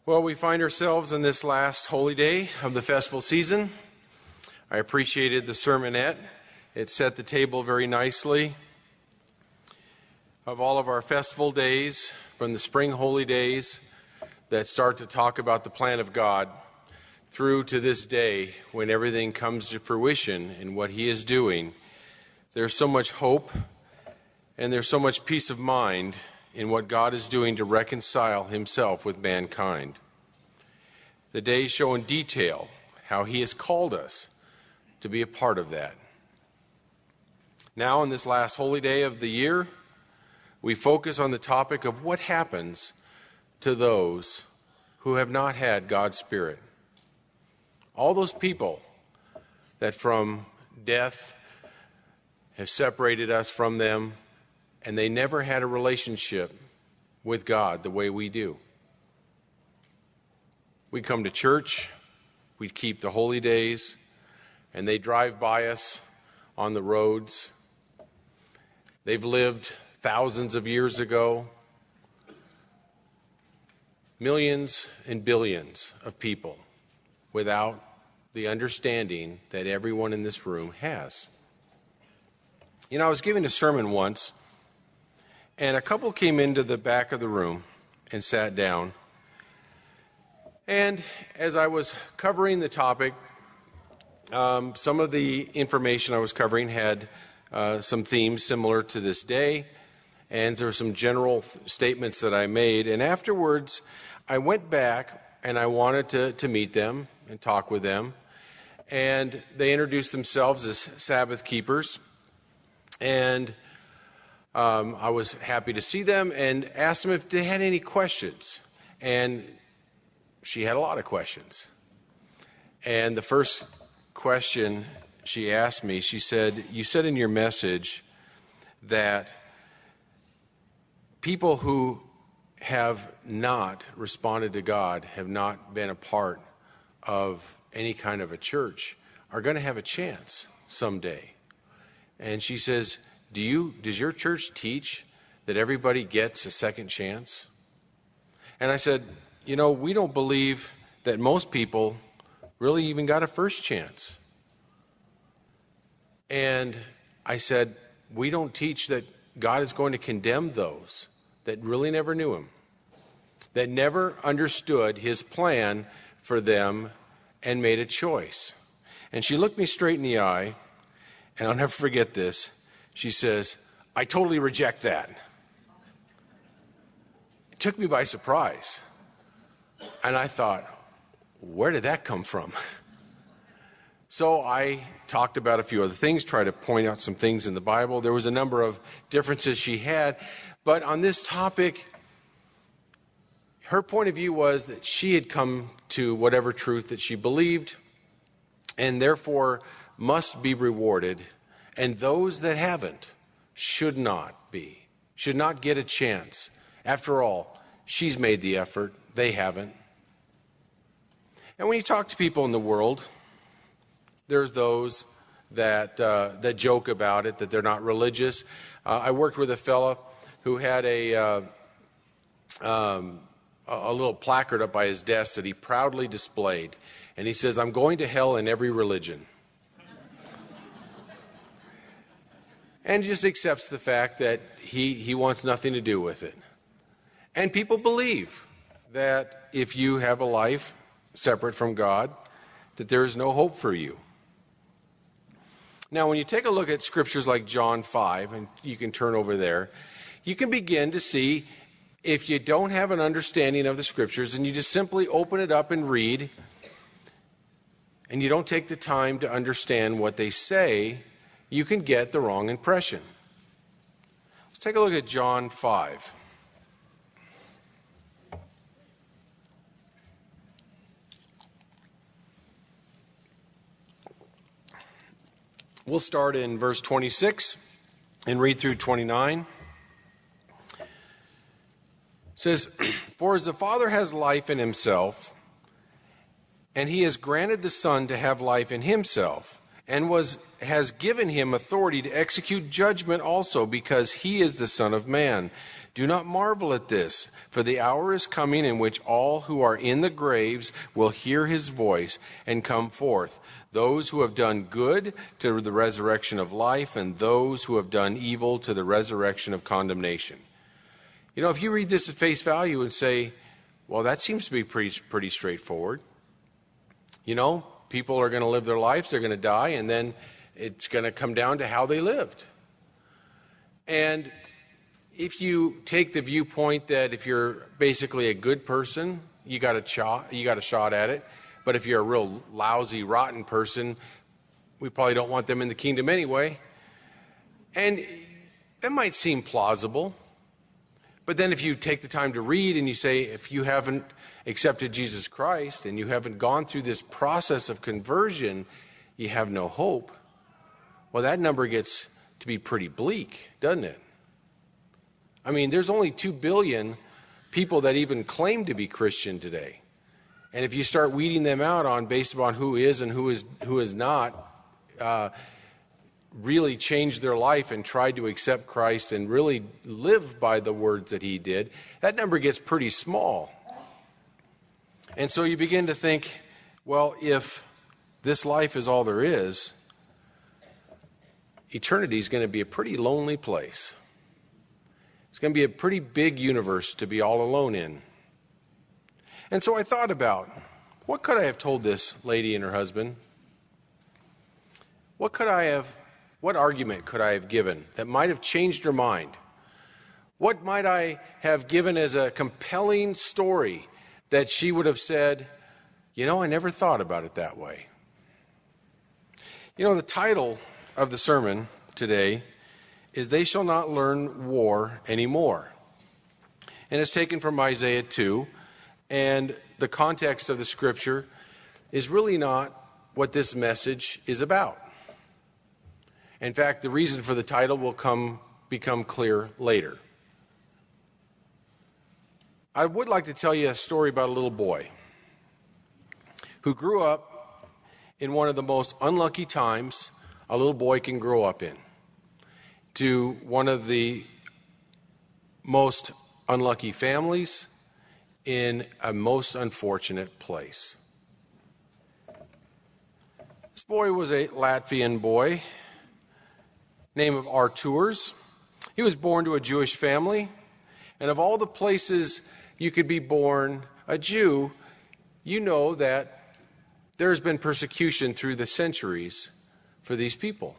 Well, we find ourselves in this last holy day of the festival season. I appreciated the sermonette. It set the table very nicely of all of our festival days, from the spring holy days that start to talk about the plan of God, through to this day when everything comes to fruition in what He is doing. There's so much hope and there's so much peace of mind in what God is doing to reconcile Himself with mankind. The days show in detail how He has called us to be a part of that. Now, on this last holy day of the year, we focus on the topic of what happens to those who have not had God's Spirit. All those people that from death have separated us from them, and they never had a relationship with God the way we do. We come to church, we keep the holy days, and they drive by us on the roads. They've lived thousands of years ago. Millions and billions of people without the understanding that everyone in this room has. You know, I was giving a sermon once, and a couple came into the back of the room and sat down. And as I was covering the topic, some of the information I was covering had some themes similar to this day, and there were some general statements that I made. And afterwards, I went back and I wanted to meet them and talk with them. And they introduced themselves as Sabbath keepers. And I was happy to see them and asked them if they had any questions. And she had a lot of questions. And the first question she asked me, she said, "You said in your message that people who have not responded to God, have not been a part of any kind of a church, are going to have a chance someday." And she says, does your church teach that everybody gets a second chance? And I said, you know, we don't believe that most people really even got a first chance. And I said, we don't teach that God is going to condemn those that really never knew Him, that never understood His plan for them and made a choice. And she looked me straight in the eye, and I'll never forget this. She says, "I totally reject that." It took me by surprise. And I thought, where did that come from? So I talked about a few other things, tried to point out some things in the Bible. There was a number of differences she had. But on this topic, her point of view was that she had come to whatever truth that she believed, and therefore must be rewarded. And those that haven't should not get a chance. After all, she's made the effort. They haven't. And when you talk to people in the world, there's those that joke about it, that they're not religious. I worked with a fellow who had a little placard up by his desk that he proudly displayed. And he says, "I'm going to hell in every religion." And he just accepts the fact that he wants nothing to do with it. And people believe that if you have a life separate from God, that there is no hope for you. Now, when you take a look at scriptures like John 5, and you can turn over there, you can begin to see, if you don't have an understanding of the scriptures and you just simply open it up and read, and you don't take the time to understand what they say, you can get the wrong impression. Let's take a look at John 5. We'll start in verse 26 and read through 29. It says, "For as the Father has life in Himself, and He has granted the Son to have life in Himself, and has given him authority to execute judgment also, because he is the Son of Man. Do not marvel at this, for the hour is coming in which all who are in the graves will hear his voice and come forth, those who have done good to the resurrection of life, and those who have done evil to the resurrection of condemnation. You know, if you read this at face value and say, well, that seems to be pretty straightforward. You know, people are going to live their lives, they're going to die, and then it's going to come down to how they lived. And if you take the viewpoint that if you're basically a good person, you got a shot at it. But if you're a real lousy, rotten person, we probably don't want them in the kingdom anyway. And that might seem plausible. But then if you take the time to read and you say, if you haven't accepted Jesus Christ and you haven't gone through this process of conversion, you have no hope. Well, that number gets to be pretty bleak, doesn't it? I mean, there's only 2 billion people that even claim to be Christian today. And if you start weeding them out based upon who is and who is not, really changed their life and tried to accept Christ and really live by the words that he did, that number gets pretty small. And so you begin to think, well, if this life is all there is, eternity is going to be a pretty lonely place. It's going to be a pretty big universe to be all alone in. And so I thought about, what could I have told this lady and her husband? What argument could I have given that might have changed her mind? What might I have given as a compelling story that she would have said, you know, I never thought about it that way? You know, the title of the sermon today is They Shall Not Learn War Anymore. And it's taken from Isaiah 2. And the context of the scripture is really not what this message is about. In fact, the reason for the title will become clear later. I would like to tell you a story about a little boy who grew up in one of the most unlucky times a little boy can grow up in, to one of the most unlucky families in a most unfortunate place. This boy was a Latvian boy, name of Arturs. He was born to a Jewish family, and of all the places you could be born a Jew, you know that there has been persecution through the centuries for these people.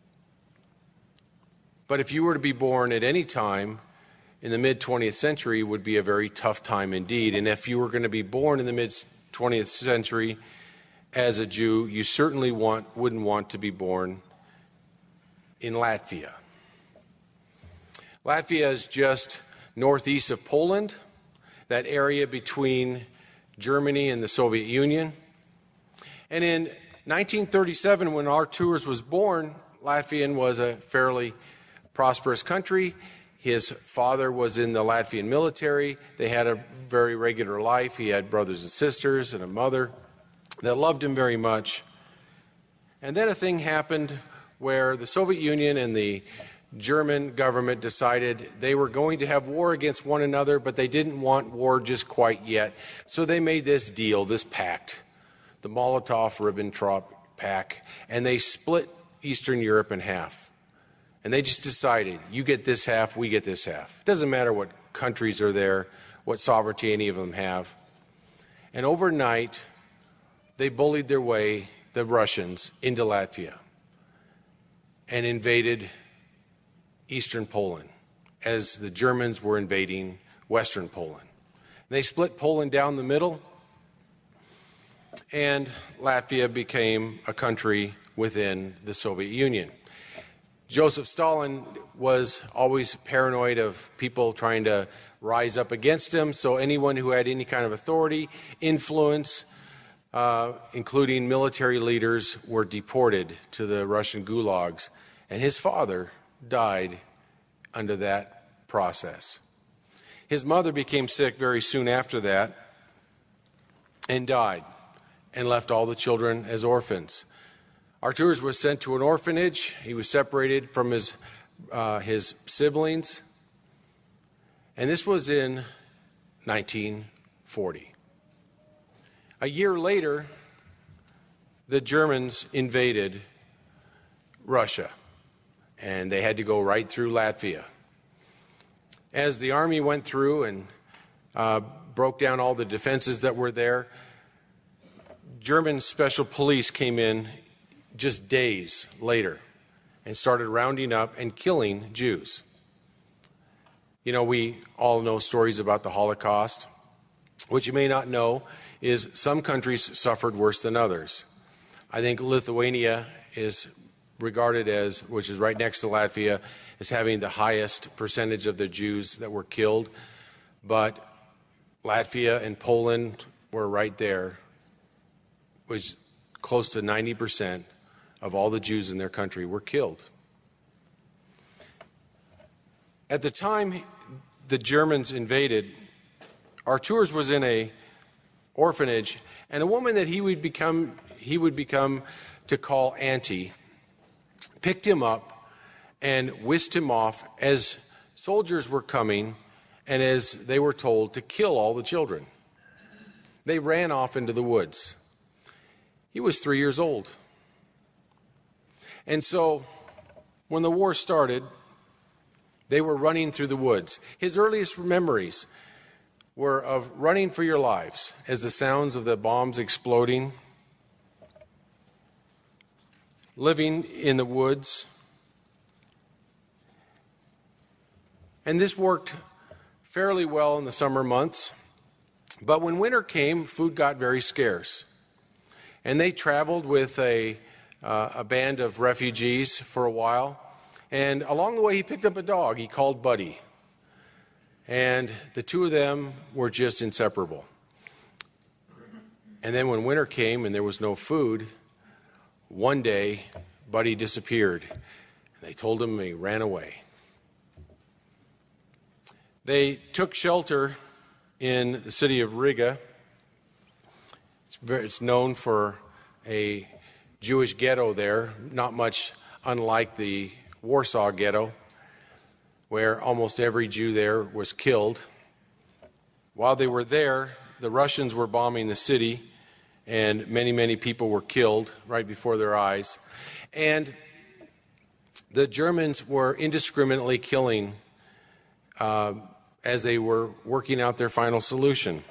But if you were to be born at any time in the mid-20th century, it would be a very tough time indeed. And if you were going to be born in the mid-20th century as a Jew, you certainly wouldn't want to be born in Latvia. Latvia is just northeast of Poland, that area between Germany and the Soviet Union. And in 1937, when Arturs was born, Latvia was a fairly prosperous country. His father was in the Latvian military. They had a very regular life. He had brothers and sisters and a mother that loved him very much. And then a thing happened where the Soviet Union and the German government decided they were going to have war against one another, but they didn't want war just quite yet. So they made this deal, this pact, the Molotov-Ribbentrop Pact, and they split Eastern Europe in half. And they just decided, you get this half, we get this half. It doesn't matter what countries are there, what sovereignty any of them have. And overnight, they bullied their way, the Russians, into Latvia and invaded Eastern Poland as the Germans were invading Western Poland. They split Poland down the middle, and Latvia became a country within the Soviet Union. Joseph Stalin was always paranoid of people trying to rise up against him, so anyone who had any kind of authority, influence, including military leaders, were deported to the Russian gulags, and his father died under that process. His mother became sick very soon after that and died and left all the children as orphans. Arturs was sent to an orphanage. He was separated from his siblings. And this was in 1940. A year later, the Germans invaded Russia, and they had to go right through Latvia. As the army went through and broke down all the defenses that were there, German special police came in just days later and started rounding up and killing Jews. You know, we all know stories about the Holocaust. What you may not know is some countries suffered worse than others. I think Lithuania is regarded as, which is right next to Latvia, as having the highest percentage of the Jews that were killed. But Latvia and Poland were right there, which close to 90% of all the Jews in their country were killed. At the time the Germans invaded, Arturs was in a orphanage, and a woman that he would become to call Auntie picked him up and whisked him off as soldiers were coming and as they were told to kill all the children. They ran off into the woods. He was 3 years old. And so when the war started, they were running through the woods. His earliest memories were of running for your lives as the sounds of the bombs exploding, living in the woods. And this worked fairly well in the summer months. But when winter came, food got very scarce. And they traveled with a band of refugees for a while. And along the way, he picked up a dog he called Buddy. And the two of them were just inseparable. And then when winter came and there was no food, one day, Buddy disappeared. And they told him he ran away. They took shelter in the city of Riga. It's known for a Jewish ghetto there, not much unlike the Warsaw Ghetto, where almost every Jew there was killed. While they were there, the Russians were bombing the city, and many, many people were killed right before their eyes. And the Germans were indiscriminately killing as they were working out their final solution.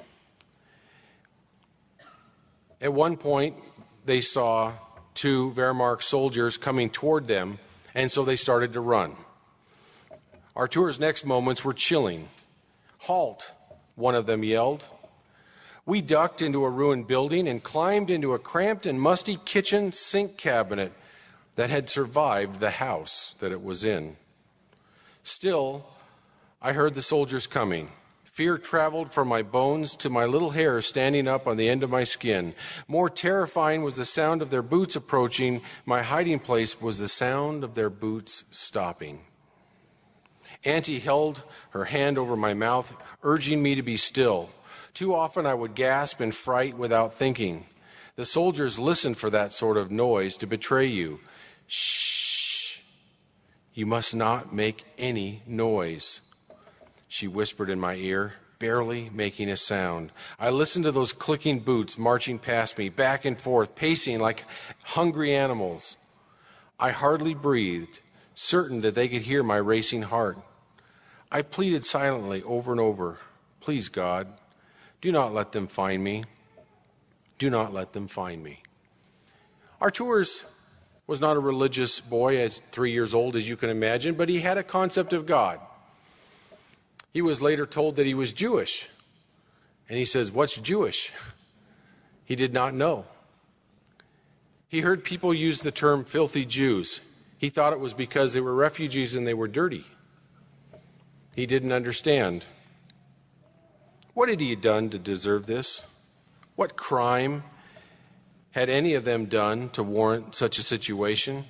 At one point, they saw two Wehrmacht soldiers coming toward them, and so they started to run. Artur's next moments were chilling. "Halt," one of them yelled. We ducked into a ruined building and climbed into a cramped and musty kitchen sink cabinet that had survived the house that it was in. Still, I heard the soldiers coming. Fear traveled from my bones to my little hair standing up on the end of my skin. More terrifying was the sound of their boots approaching. My hiding place was the sound of their boots stopping. Auntie held her hand over my mouth, urging me to be still. Too often I would gasp in fright without thinking. The soldiers listened for that sort of noise to betray you. Shh! You must not make any noise, she whispered in my ear, barely making a sound. I listened to those clicking boots marching past me, back and forth, pacing like hungry animals. I hardly breathed, certain that they could hear my racing heart. I pleaded silently over and over, "Please, God, do not let them find me. Do not let them find me." Arturs was not a religious boy at 3 years old, as you can imagine, but he had a concept of God. He was later told that he was Jewish. And he says, "What's Jewish?" He did not know. He heard people use the term filthy Jews. He thought it was because they were refugees and they were dirty. He didn't understand. What had he done to deserve this? What crime had any of them done to warrant such a situation?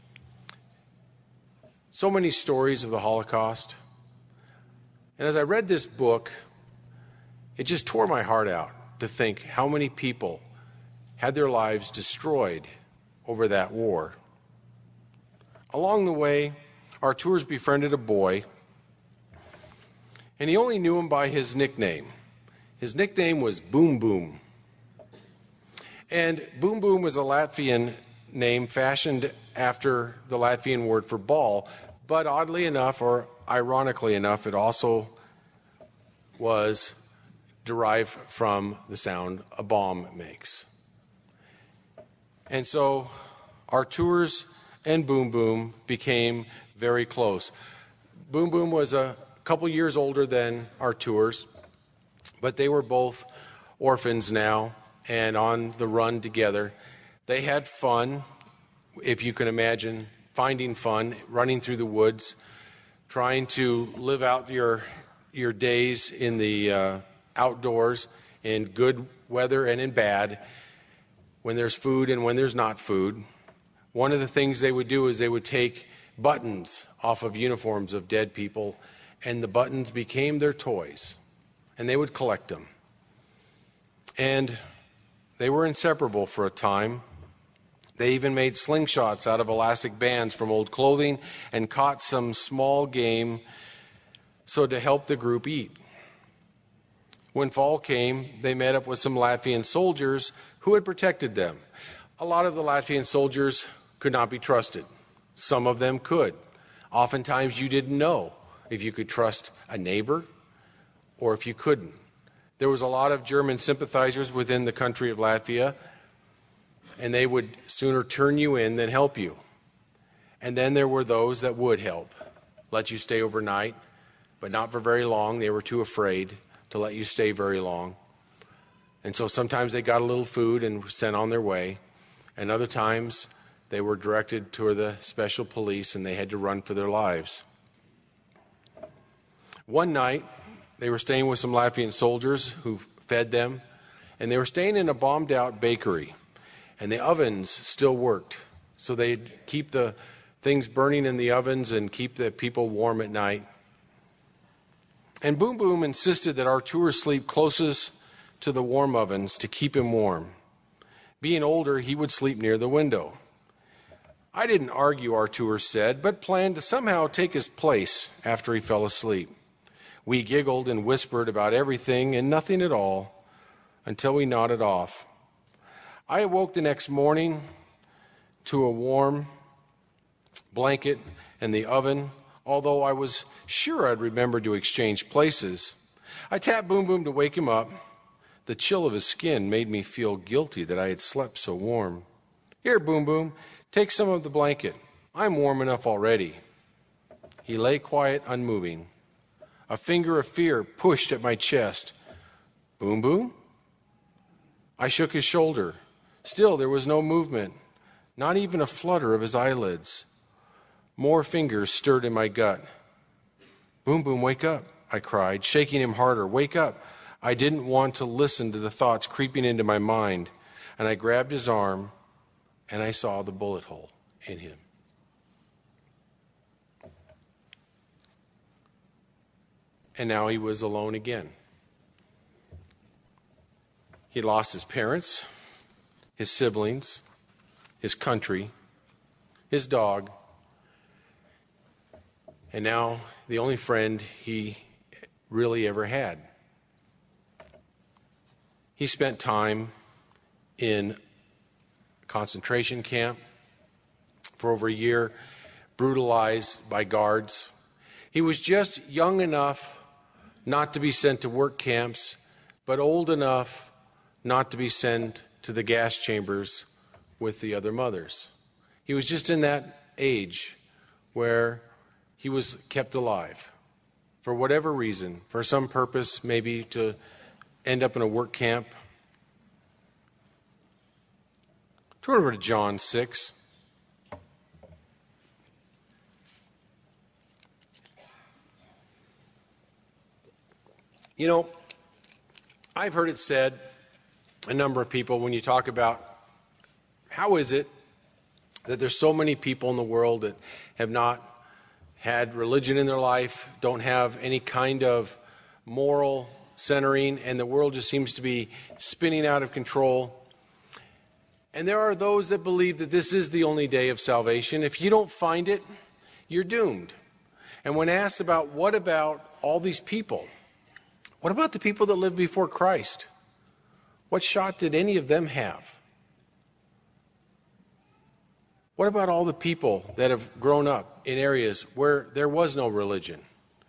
So many stories of the Holocaust. And as I read this book, it just tore my heart out to think how many people had their lives destroyed over that war. Along the way, our tours befriended a boy, and he only knew him by his nickname. His nickname was Boom Boom. And Boom Boom was a Latvian name fashioned after the Latvian word for ball, but oddly enough, or ironically enough, it also was derived from the sound a bomb makes. And so our tours and Boom Boom became very close. Boom Boom was a couple years older than our tours, but they were both orphans now and on the run together. They had fun, if you can imagine, finding fun, running through the woods, trying to live out your days in the outdoors in good weather and in bad, when there's food and when there's not food. One of the things they would do is they would take buttons off of uniforms of dead people, and the buttons became their toys, and they would collect them. And they were inseparable for a time. They even made slingshots out of elastic bands from old clothing and caught some small game so to help the group eat. When fall came, they met up with some Latvian soldiers who had protected them. A lot of the Latvian soldiers could not be trusted. Some of them could. Oftentimes you didn't know if you could trust a neighbor or if you couldn't. There was a lot of German sympathizers within the country of Latvia, and they would sooner turn you in than help you. And then there were those that would help, let you stay overnight, but not for very long. They were too afraid to let you stay very long. And so sometimes they got a little food and were sent on their way, and other times they were directed to the special police and they had to run for their lives. One night, they were staying with some Latvian soldiers who fed them, and they were staying in a bombed-out bakery, and the ovens still worked. So they'd keep the things burning in the ovens and keep the people warm at night. And Boom Boom insisted that our tour sleep closest to the warm ovens to keep him warm. Being older, he would sleep near the window. I didn't argue, our tour said, but planned to somehow take his place after he fell asleep. We giggled and whispered about everything and nothing at all until we nodded off. I awoke the next morning to a warm blanket and the oven, although I was sure I'd remembered to exchange places. I tapped Boom Boom to wake him up. The chill of his skin made me feel guilty that I had slept so warm. Here, Boom Boom, take some of the blanket. I'm warm enough already. He lay quiet, unmoving. A finger of fear pushed at my chest. Boom Boom? I shook his shoulder. Still, there was no movement, not even a flutter of his eyelids. More fingers stirred in my gut. Boom Boom, wake up, I cried, shaking him harder. Wake up. I didn't want to listen to the thoughts creeping into my mind, and I grabbed his arm, and I saw the bullet hole in him. And now he was alone again. He lost his parents, his siblings, his country, his dog, and now the only friend he really ever had. He spent time in a concentration camp for over a year, brutalized by guards. He was just young enough not to be sent to work camps, but old enough not to be sent to the gas chambers with the other mothers. He was just in that age where he was kept alive for whatever reason, for some purpose, maybe to end up in a work camp. Turn over to John 6. You know, I've heard it said, a number of people, when you talk about how is it that there's so many people in the world that have not had religion in their life, don't have any kind of moral centering, and the world just seems to be spinning out of control. And there are those that believe that this is the only day of salvation. If you don't find it, you're doomed. And when asked about what about all these people, what about the people that lived before Christ? What shot did any of them have? What about all the people that have grown up in areas where there was no religion?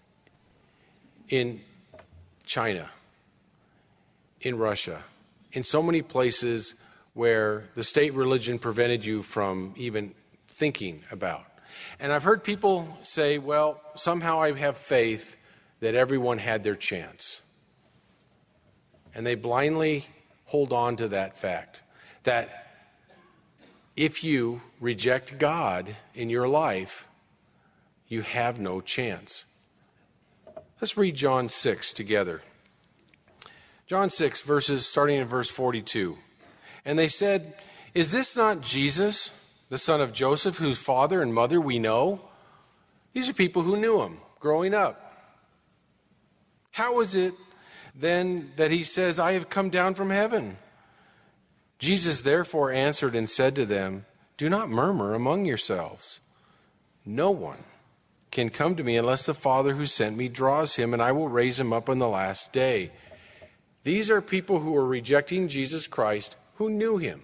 In China, in Russia, in so many places where the state religion prevented you from even thinking about. And I've heard people say, well, somehow I have faith that everyone had their chance. And they blindly hold on to that fact, that if you reject God in your life, you have no chance. Let's read John 6 together. John 6, starting in verse 42. And they said, "Is this not Jesus, the son of Joseph, whose father and mother we know?" These are people who knew him growing up. "How is it then that he says, 'I have come down from heaven'?" Jesus therefore answered and said to them, "Do not murmur among yourselves. No one can come to me unless the Father who sent me draws him, and I will raise him up on the last day." These are people who are rejecting Jesus Christ, who knew him.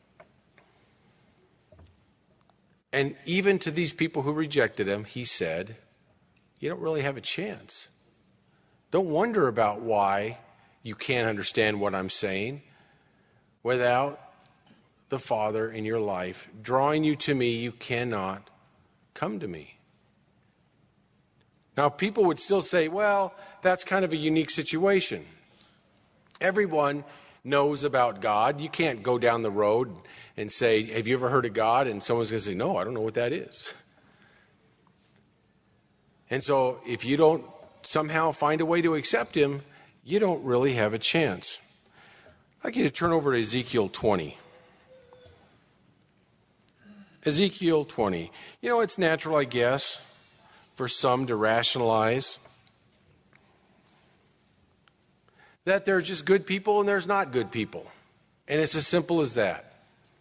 And even to these people who rejected him, he said, you don't really have a chance. Don't wonder about why you can't understand what I'm saying. Without the Father in your life drawing you to me, you cannot come to me. Now, people would still say, well, that's kind of a unique situation. Everyone knows about God. You can't go down the road and say, have you ever heard of God? And someone's going to say, no, I don't know what that is. And so if you don't somehow find a way to accept him, you don't really have a chance. I'd like you to turn over to Ezekiel 20. Ezekiel 20. You know, it's natural, I guess, for some to rationalize that there are just good people and there's not good people. And it's as simple as that.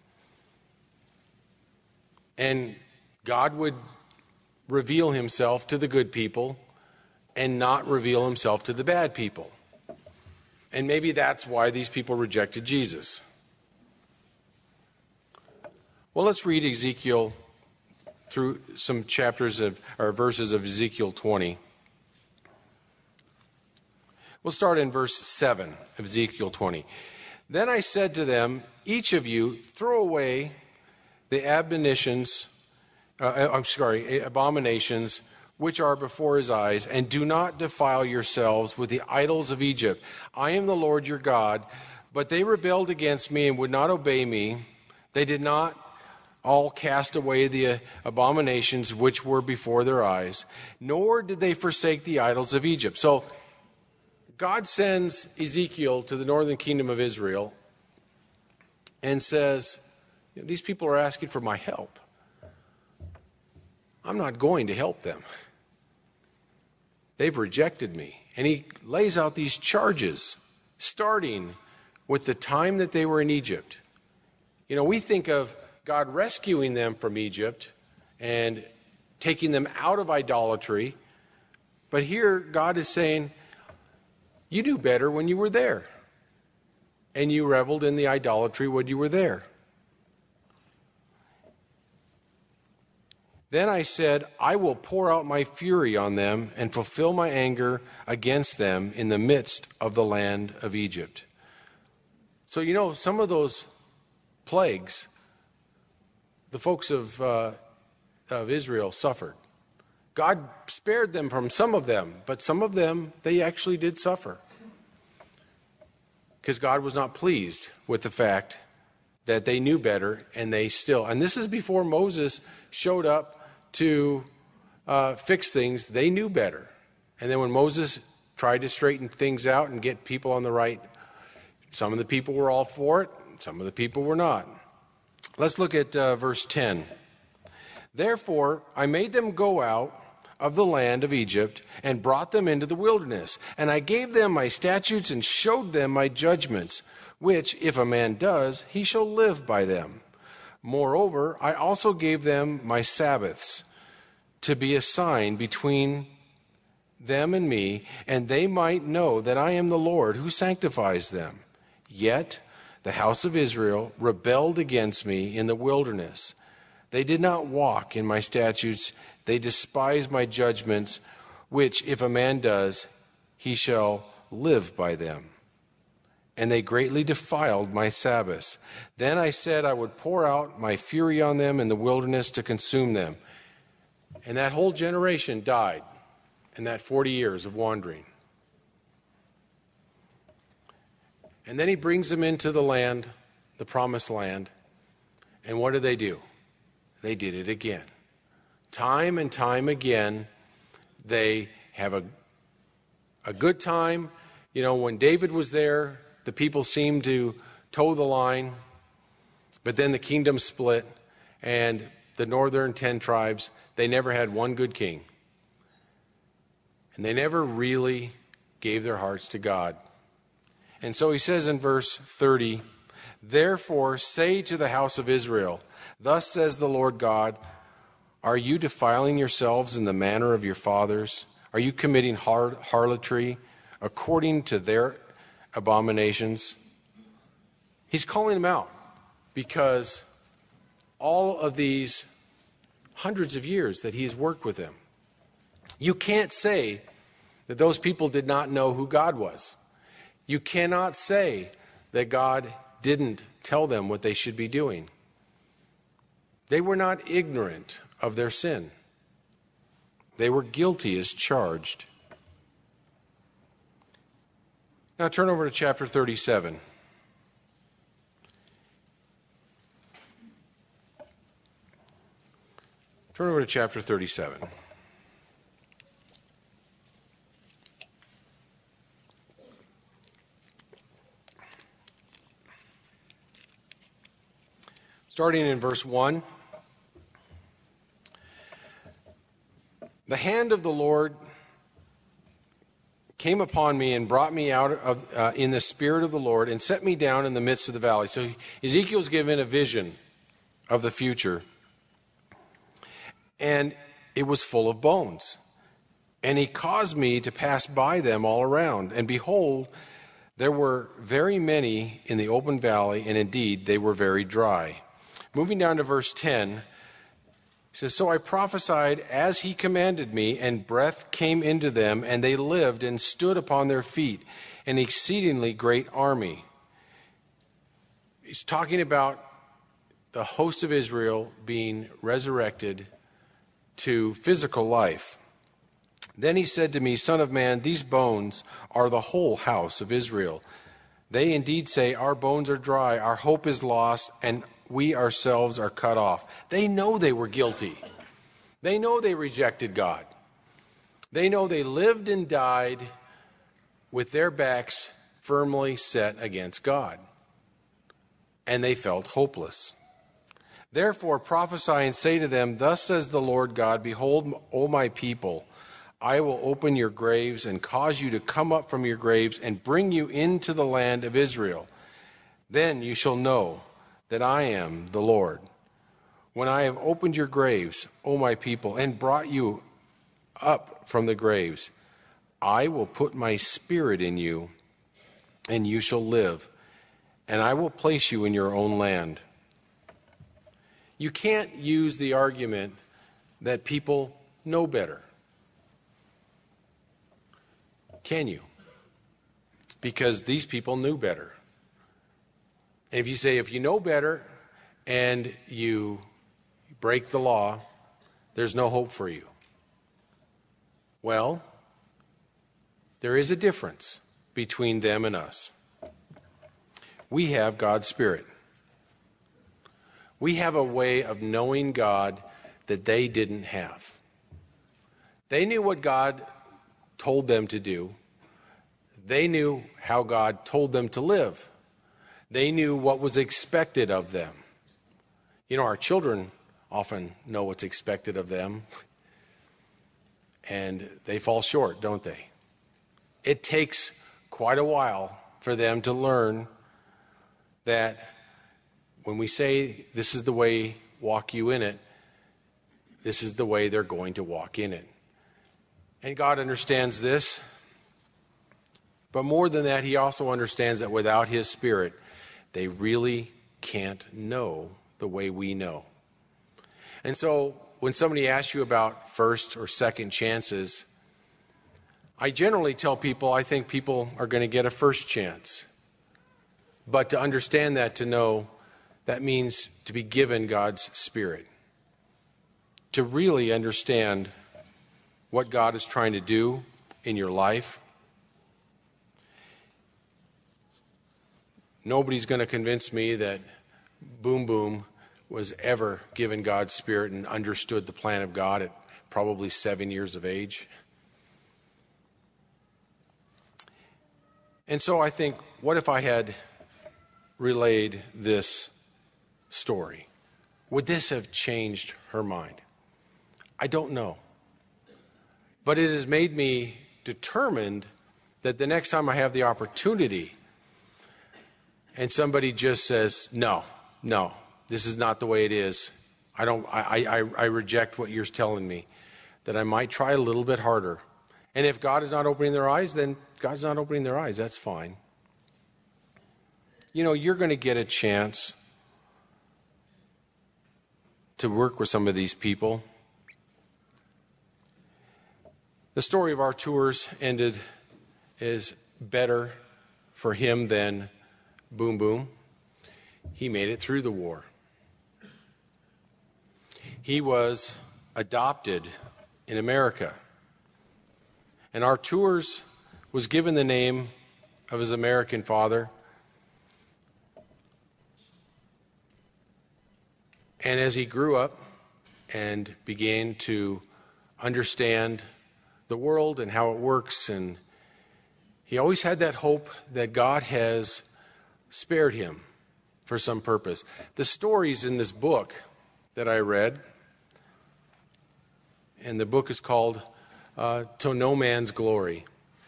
And God would reveal himself to the good people and not reveal himself to the bad people. And maybe that's why these people rejected Jesus. Well, let's read Ezekiel through some chapters of or verses of Ezekiel 20. We'll start in verse 7 of Ezekiel 20. Then I said to them, each of you throw away the abominations which are before his eyes, and do not defile yourselves with the idols of Egypt. I am the Lord your God. But they rebelled against me and would not obey me. They did not all cast away the abominations which were before their eyes, nor did they forsake the idols of Egypt. So God sends Ezekiel to the northern kingdom of Israel and says, these people are asking for my help. I'm not going to help them. They've rejected me. And he lays out these charges, starting with the time that they were in Egypt. You know, we think of God rescuing them from Egypt and taking them out of idolatry. But here God is saying, you knew better when you were there. And you reveled in the idolatry when you were there. Then I said, I will pour out my fury on them and fulfill my anger against them in the midst of the land of Egypt. So, you know, some of those plagues, the folks of Israel suffered. God spared them from some of them, but some of them, they actually did suffer. Because God was not pleased with the fact that they knew better, and they still, and this is before Moses showed up to fix things. They knew better. And then when Moses tried to straighten things out and get people on the right, some of the people were all for it, some of the people were not. Let's look at verse 10. Therefore, I made them go out of the land of Egypt and brought them into the wilderness. And I gave them my statutes and showed them my judgments. which if a man does, he shall live by them. Moreover, I also gave them my Sabbaths to be a sign between them and me, and they might know that I am the Lord who sanctifies them. Yet the house of Israel rebelled against me in the wilderness. They did not walk in my statutes. They despised my judgments, which if a man does, he shall live by them. And they greatly defiled my Sabbaths. Then I said I would pour out my fury on them in the wilderness to consume them. And that whole generation died in that 40 years of wandering. And then he brings them into the land, the promised land. And what do? They did it again. Time and time again, they have a good time. You know, when David was there, the people seemed to toe the line. But then the kingdom split, and the northern 10 tribes, they never had one good king. And they never really gave their hearts to God. And so he says in verse 30, "Therefore say to the house of Israel, thus says the Lord God, are you defiling yourselves in the manner of your fathers? Are you committing harlotry according to their abominations?" He's calling them out because all of these hundreds of years that he's worked with them, you can't say that those people did not know who God was. You cannot say that God didn't tell them what they should be doing. They were not ignorant of their sin. They were guilty as charged. Now turn over to chapter 37. Turn over to chapter 37. Starting in verse 1. The hand of the Lord came upon me and brought me out of in the spirit of the Lord and set me down in the midst of the valley. So Ezekiel's given a vision of the future. And it was full of bones. And he caused me to pass by them all around. And behold, there were very many in the open valley, and indeed they were very dry. Moving down to verse 10, he says, "So I prophesied as he commanded me, and breath came into them, and they lived and stood upon their feet, an exceedingly great army." He's talking about the host of Israel being resurrected to physical life. Then he said to me, "Son of man, these bones are the whole house of Israel. They indeed say, our bones are dry, our hope is lost, and we ourselves are cut off." They know they were guilty. They know they rejected God. They know they lived and died with their backs firmly set against God. And they felt hopeless. "Therefore prophesy and say to them, thus says the Lord God, behold, O my people, I will open your graves and cause you to come up from your graves and bring you into the land of Israel. Then you shall know that I am the Lord. When I have opened your graves, O my people, and brought you up from the graves, I will put my spirit in you, and you shall live, and I will place you in your own land." You can't use the argument that people know better. Can you? Because these people knew better. And if you say, if you know better and you break the law, there's no hope for you. Well, there is a difference between them and us. We have God's Spirit. We have a way of knowing God that they didn't have. They knew what God told them to do. They knew how God told them to live. They knew what was expected of them. You know, our children often know what's expected of them, and they fall short, don't they? It takes quite a while for them to learn that when we say this is the way, walk you in it, this is the way they're going to walk in it. And God understands this. But more than that, he also understands that without his Spirit, they really can't know the way we know. And so when somebody asks you about first or second chances, I generally tell people I think people are going to get a first chance. But to understand that, to know, that means to be given God's Spirit. To really understand what God is trying to do in your life. Nobody's going to convince me that Boom Boom was ever given God's Spirit and understood the plan of God at probably 7 years of age. And so I think, what if I had relayed this story? Would this have changed her mind? I don't know. But it has made me determined that the next time I have the opportunity and somebody just says, no, this is not the way it is. I reject what you're telling me, that I might try a little bit harder. And if God is not opening their eyes, then God's not opening their eyes. That's fine. You know, you're going to get a chance to work with some of these people. The story of Artur's ended is better for him than Boom Boom. He made it through the war. He was adopted in America. And Artur's was given the name of his American father. And as he grew up and began to understand the world and how it works, and he always had that hope that God has spared him for some purpose. The stories in this book that I read, and the book is called To No Man's Glory,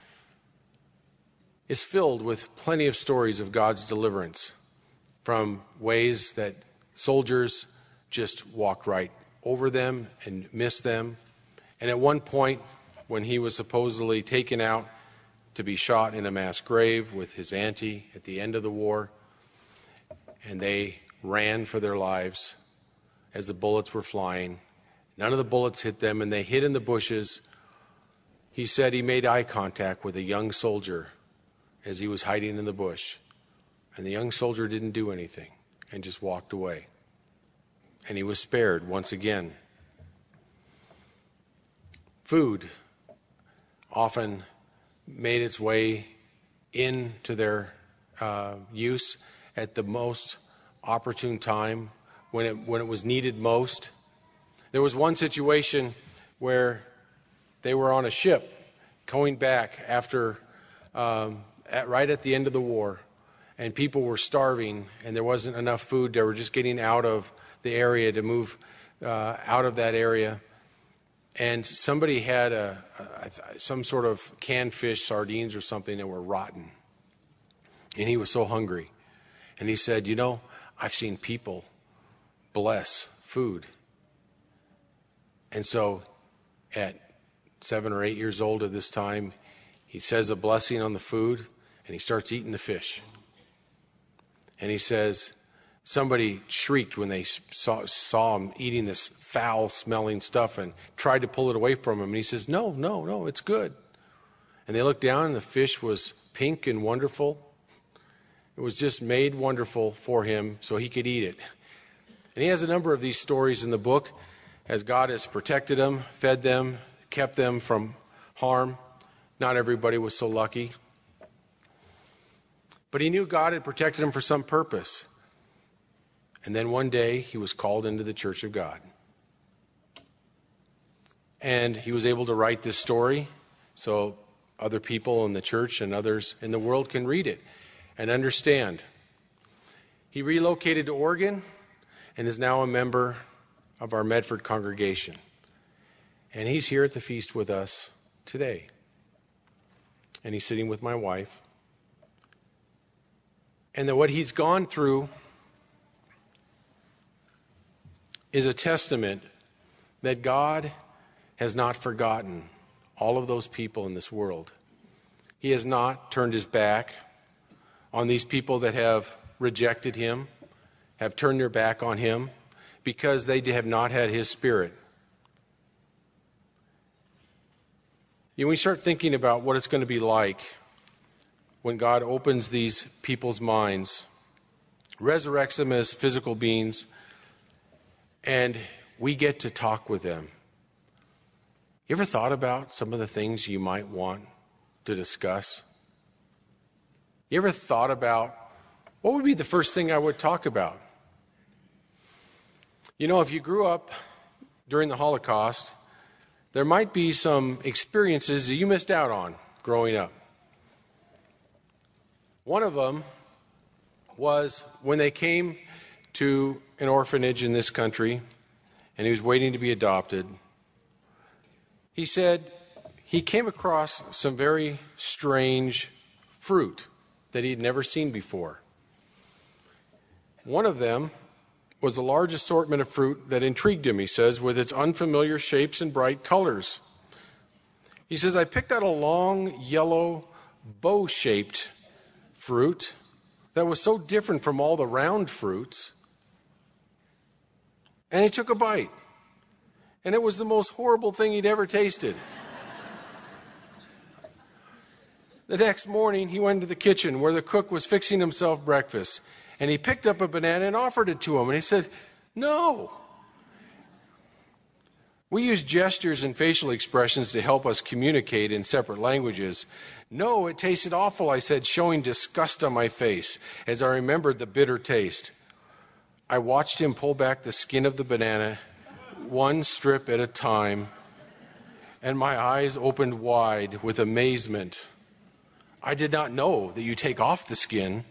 is filled with plenty of stories of God's deliverance from ways that soldiers just walked right over them and missed them. And at one point, when he was supposedly taken out to be shot in a mass grave with his auntie at the end of the war, and they ran for their lives as the bullets were flying. None of the bullets hit them, and they hid in the bushes. He said he made eye contact with a young soldier as he was hiding in the bush. And the young soldier didn't do anything and just walked away. And he was spared once again. Food often made its way into their use at the most opportune time, when it was needed most. There was one situation where they were on a ship going back after right at the end of the war, and people were starving and there wasn't enough food. They were just getting out of the area to move out of that area. And somebody had some sort of canned fish, sardines or something, that were rotten. And he was so hungry. And he said, you know, I've seen people bless food. And so at 7 or 8 years old at this time, he says a blessing on the food, and he starts eating the fish. And he says, somebody shrieked when they saw him eating this foul-smelling stuff and tried to pull it away from him. And he says, no, it's good. And they looked down, and the fish was pink and wonderful. It was just made wonderful for him so he could eat it. And he has a number of these stories in the book, as God has protected them, fed them, kept them from harm. Not everybody was so lucky. But he knew God had protected him for some purpose. And then one day he was called into the Church of God. And he was able to write this story so other people in the church and others in the world can read it and understand. He relocated to Oregon and is now a member of our Medford congregation. And he's here at the feast with us today. And he's sitting with my wife. And that what he's gone through is a testament that God has not forgotten all of those people in this world. He has not turned his back on these people that have rejected him, have turned their back on him, because they have not had his Spirit. You know, we start thinking about what it's going to be like when God opens these people's minds, resurrects them as physical beings, and we get to talk with them. You ever thought about some of the things you might want to discuss? You ever thought about what would be the first thing I would talk about? You know, if you grew up during the Holocaust, there might be some experiences that you missed out on growing up. One of them was when they came to an orphanage in this country and he was waiting to be adopted. He said he came across some very strange fruit that he'd never seen before. One of them was a large assortment of fruit that intrigued him, he says, with its unfamiliar shapes and bright colors. He says, I picked out a long, yellow, bow-shaped fruit that was so different from all the round fruits. And he took a bite. And it was the most horrible thing he'd ever tasted. The next morning, he went to the kitchen where the cook was fixing himself breakfast. And he picked up a banana and offered it to him. And he said, no. We use gestures and facial expressions to help us communicate in separate languages. No, it tasted awful, I said, showing disgust on my face as I remembered the bitter taste. I watched him pull back the skin of the banana, one strip at a time, and my eyes opened wide with amazement. I did not know that you take off the skin.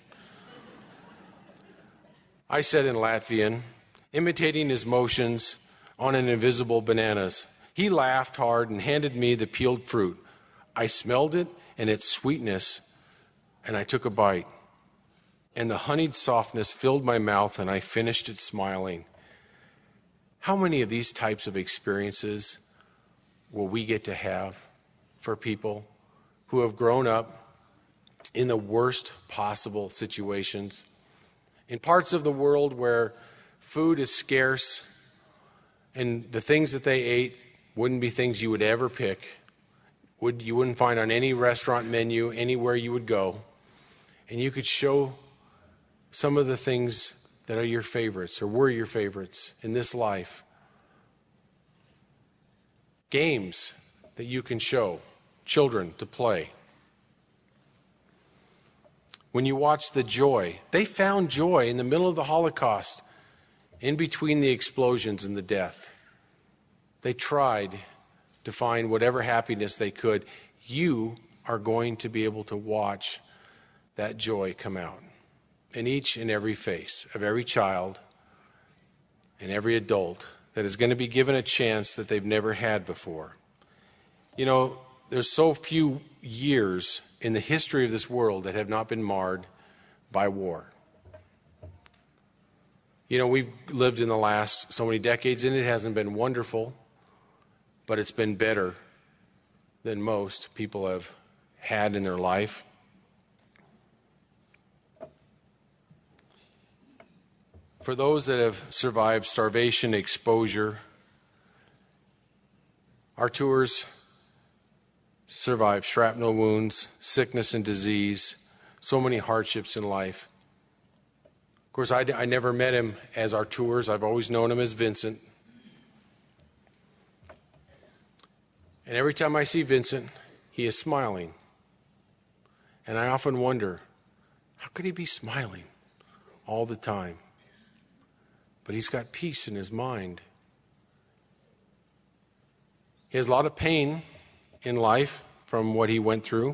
I said in Latvian, imitating his motions on an invisible bananas. He laughed hard and handed me the peeled fruit. I smelled it and its sweetness, and I took a bite. And the honeyed softness filled my mouth, and I finished it smiling. How many of these types of experiences will we get to have for people who have grown up in the worst possible situations? In parts of the world where food is scarce and the things that they ate wouldn't be things you would ever pick, you wouldn't find on any restaurant menu anywhere you would go, and you could show some of the things that are your favorites or were your favorites in this life. Games that you can show children to play. When you watch the joy, they found joy in the middle of the Holocaust, in between the explosions and the death. They tried to find whatever happiness they could. You are going to be able to watch that joy come out in each and every face of every child and every adult that is going to be given a chance that they've never had before. You know, there's so few years in the history of this world that have not been marred by war. You know, we've lived in the last so many decades, and it hasn't been wonderful, but it's been better than most people have had in their life. For those that have survived starvation, exposure, our tours survived shrapnel wounds, sickness and disease, so many hardships in life. Of course, I never met him as our tours. I've always known him as Vincent. And every time I see Vincent, he is smiling. And I often wonder, how could he be smiling all the time? But he's got peace in his mind. He has a lot of pain in life from what he went through,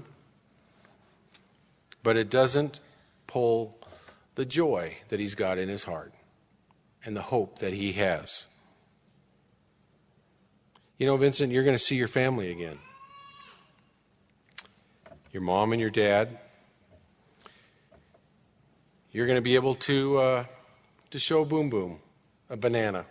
but it doesn't pull the joy that he's got in his heart and the hope that he has. You know, Vincent, you're going to see your family again. Your mom and your dad. you're going to be able to show Boom Boom a banana.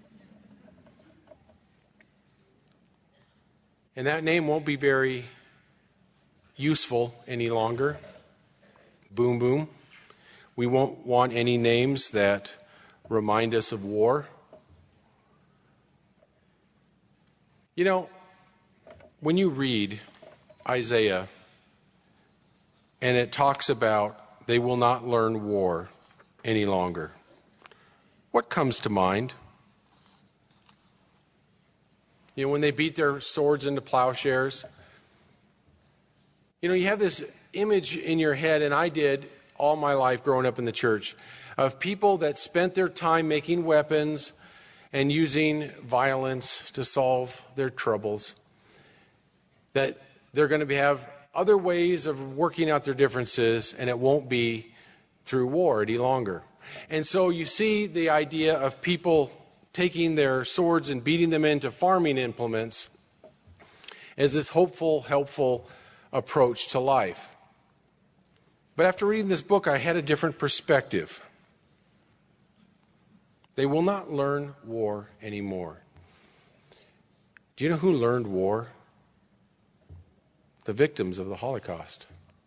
And that name won't be very useful any longer. Boom Boom. We won't want any names that remind us of war. You know, when you read Isaiah and it talks about they will not learn war any longer, what comes to mind? You know, when they beat their swords into plowshares. You know, you have this image in your head, and I did all my life growing up in the church, of people that spent their time making weapons and using violence to solve their troubles. That they're going to have other ways of working out their differences, and it won't be through war any longer. And so you see the idea of people taking their swords and beating them into farming implements as this hopeful, helpful approach to life. But after reading this book, I had a different perspective. They will not learn war anymore. Do you know who learned war? The victims of the Holocaust.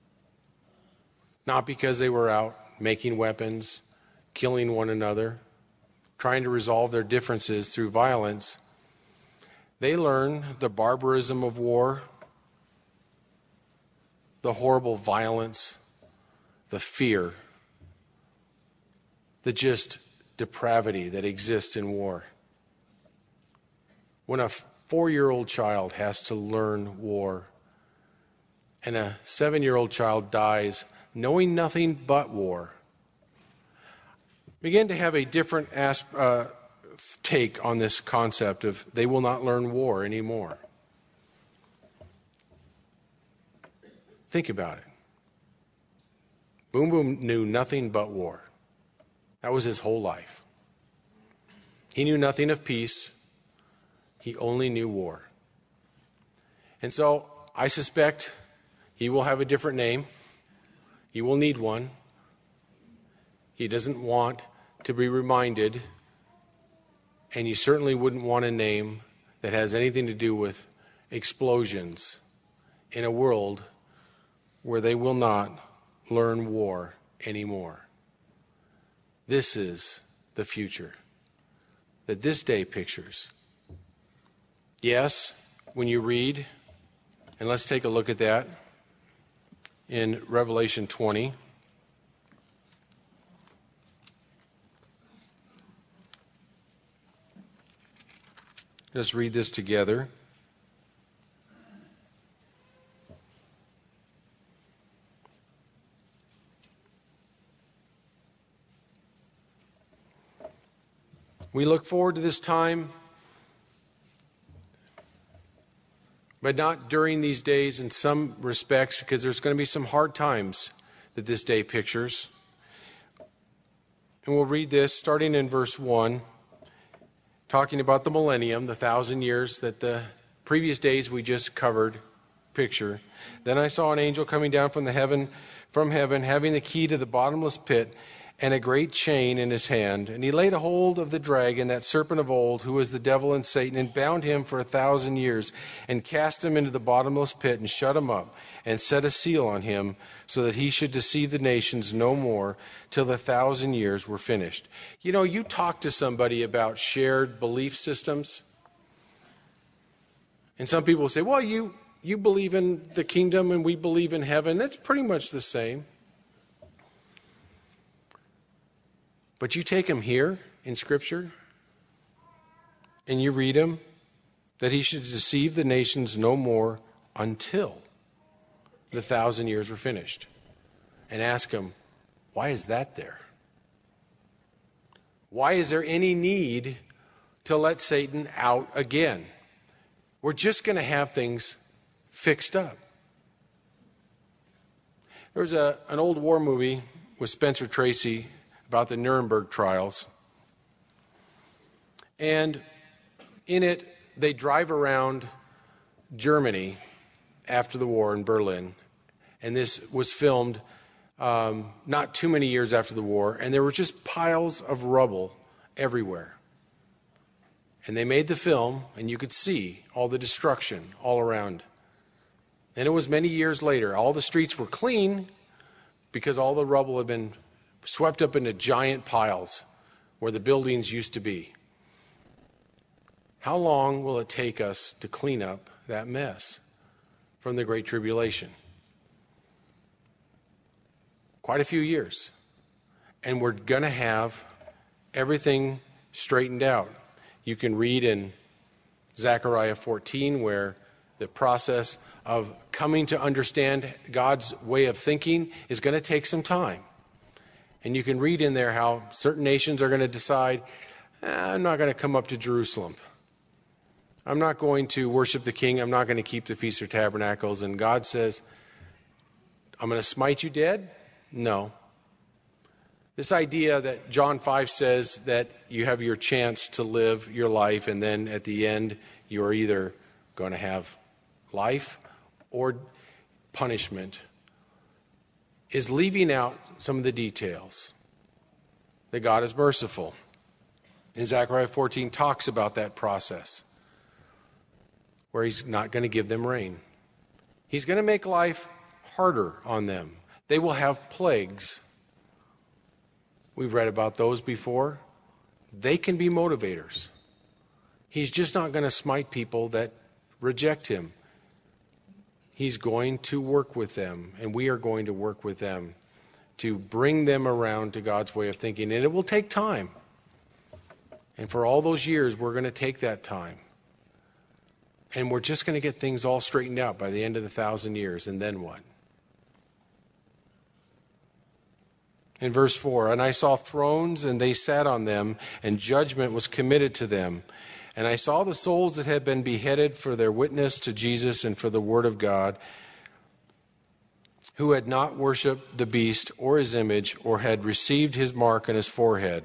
Not because they were out making weapons, killing one another, trying to resolve their differences through violence. They learned the barbarism of war, the horrible violence, the fear, the just depravity that exists in war. When a 4-year-old child has to learn war and a 7-year-old child dies knowing nothing but war, begin to have a different take on this concept of they will not learn war anymore. Think about it. Boom Boom knew nothing but war. That was his whole life. He knew nothing of peace. He only knew war. And so I suspect he will have a different name. He will need one. He doesn't want to be reminded, and you certainly wouldn't want a name that has anything to do with explosions in a world where they will not learn war anymore. This is the future that this day pictures. Yes, when you read, and let's take a look at that in Revelation 20. Let's read this together. We look forward to this time, but not during these days in some respects, because there's going to be some hard times that this day pictures. And we'll read this starting in verse 1, talking about the millennium, the 1,000 years that the previous days we just covered picture. Then I saw an angel coming down from heaven, having the key to the bottomless pit and a great chain in his hand. And he laid a hold of the dragon, that serpent of old, who is the devil and Satan, and bound him for 1,000 years, and cast him into the bottomless pit, and shut him up, and set a seal on him, so that he should deceive the nations no more, till the 1,000 years were finished. You know, you talk to somebody about shared belief systems, and some people will say, well, you believe in the kingdom and we believe in heaven. That's pretty much the same. But you take him here in Scripture, and you read him, that he should deceive the nations no more until the 1,000 years were finished. And ask him, why is that there? Why is there any need to let Satan out again? We're just going to have things fixed up. There was an old war movie with Spencer Tracy about the Nuremberg trials. And in it, they drive around Germany after the war in Berlin. And this was filmed not too many years after the war, and there were just piles of rubble everywhere. And they made the film, and you could see all the destruction all around. And it was many years later. All the streets were clean because all the rubble had been swept up into giant piles where the buildings used to be. How long will it take us to clean up that mess from the Great Tribulation? Quite a few years. And we're going to have everything straightened out. You can read in Zechariah 14 where the process of coming to understand God's way of thinking is going to take some time. And you can read in there how certain nations are going to decide, I'm not going to come up to Jerusalem. I'm not going to worship the King. I'm not going to keep the Feast of Tabernacles. And God says, I'm going to smite you dead? No. This idea that John 5 says that you have your chance to live your life and then at the end you're either going to have life or punishment is leaving out some of the details. That God is merciful. And Zechariah 14 talks about that process where he's not going to give them rain. He's going to make life harder on them. They will have plagues. We've read about those before. They can be motivators. He's just not going to smite people that reject him. He's going to work with them, and we are going to work with them to bring them around to God's way of thinking. And it will take time. And for all those years, we're going to take that time. And we're just going to get things all straightened out by the end of the 1,000 years. And then what? In verse 4, and I saw thrones, and they sat on them, and judgment was committed to them. And I saw the souls that had been beheaded for their witness to Jesus and for the word of God, who had not worshipped the beast or his image, or had received his mark on his forehead,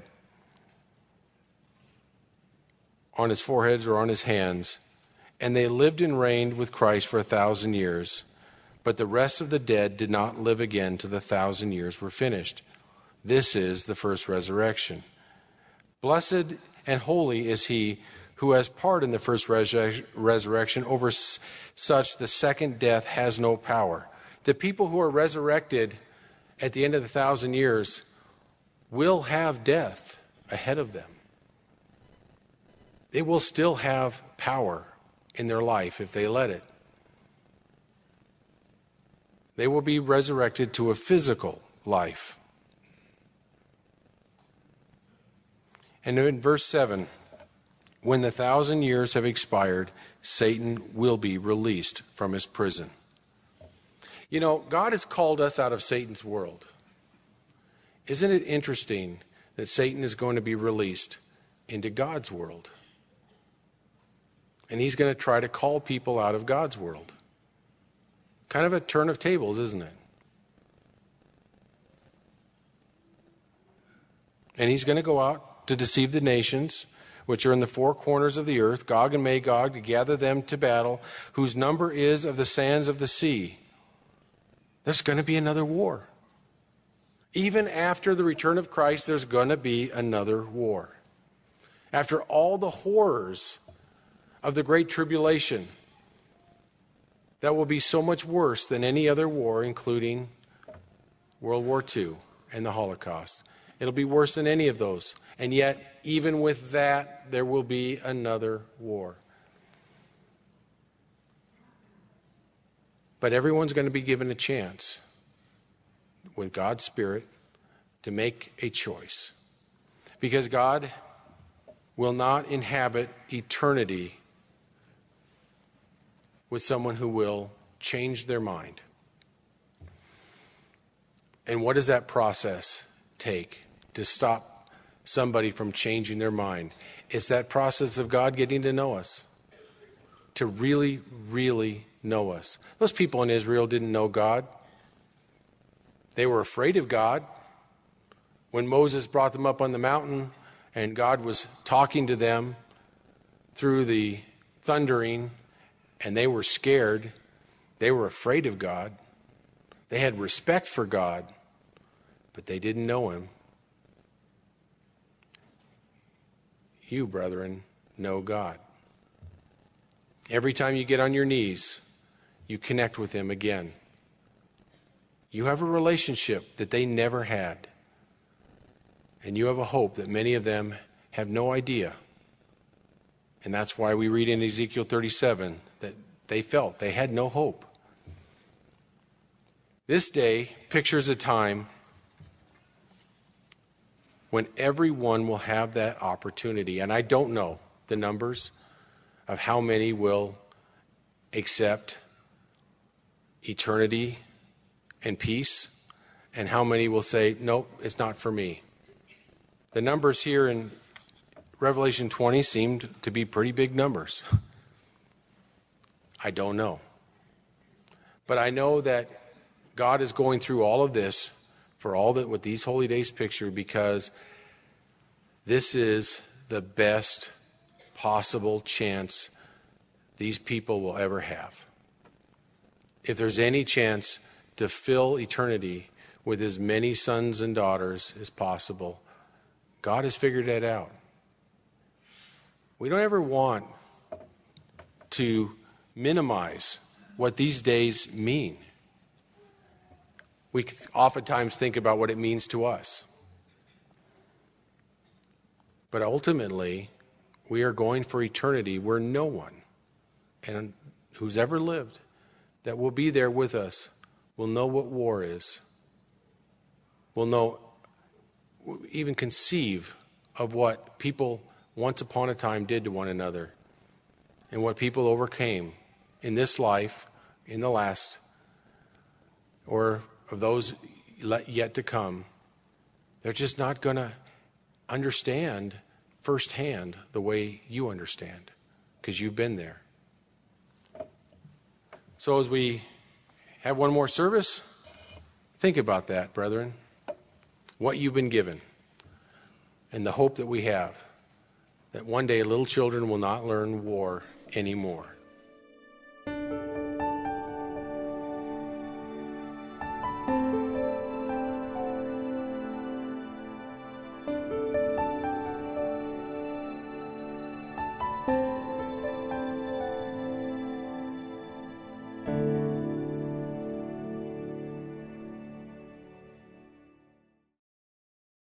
or on his hands. And they lived and reigned with Christ for 1,000 years. But the rest of the dead did not live again till the 1,000 years were finished. This is the first resurrection. Blessed and holy is he who has part in the first resurrection. Over such the second death has no power. The people who are resurrected at the end of the 1,000 years will have death ahead of them. They will still have power in their life if they let it. They will be resurrected to a physical life. And in verse 7, when the 1,000 years have expired, Satan will be released from his prison. You know, God has called us out of Satan's world. Isn't it interesting that Satan is going to be released into God's world? And he's going to try to call people out of God's world. Kind of a turn of tables, isn't it? And he's going to go out to deceive the nations, which are in the four corners of the earth, Gog and Magog, to gather them to battle, whose number is of the sands of the sea. There's going to be another war. Even after the return of Christ, there's going to be another war. After all the horrors of the Great Tribulation, that will be so much worse than any other war, including World War II and the Holocaust. It'll be worse than any of those. And yet, even with that, there will be another war. But everyone's going to be given a chance with God's Spirit to make a choice. Because God will not inhabit eternity with someone who will change their mind. And what does that process take to stop somebody from changing their mind? It's that process of God getting to know us, to really, really know us. Those people in Israel didn't know God. They were afraid of God. When Moses brought them up on the mountain and God was talking to them through the thundering, and they were scared, they were afraid of God. They had respect for God, but they didn't know him. You, brethren, know God. Every time you get on your knees, you connect with him again. You have a relationship that they never had. And you have a hope that many of them have no idea. And that's why we read in Ezekiel 37 that they felt they had no hope. This day pictures a time when everyone will have that opportunity. And I don't know the numbers of how many will accept eternity and peace, and how many will say, nope, it's not for me. The numbers here in Revelation 20 seemed to be pretty big numbers. I don't know. But I know that God is going through all of this for all that what these holy days picture, because this is the best possible chance these people will ever have. If there's any chance to fill eternity with as many sons and daughters as possible, God has figured that out. We don't ever want to minimize what these days mean. We oftentimes think about what it means to us. But ultimately, we are going for eternity where no one, and who's ever lived, that will be there with us will know what war is, will know, even conceive of what people once upon a time did to one another, and what people overcame in this life, in the last, or of those yet to come. They're just not going to understand firsthand the way you understand, because you've been there. So as we have one more service, think about that, brethren, what you've been given, and the hope that we have, that one day little children will not learn war anymore.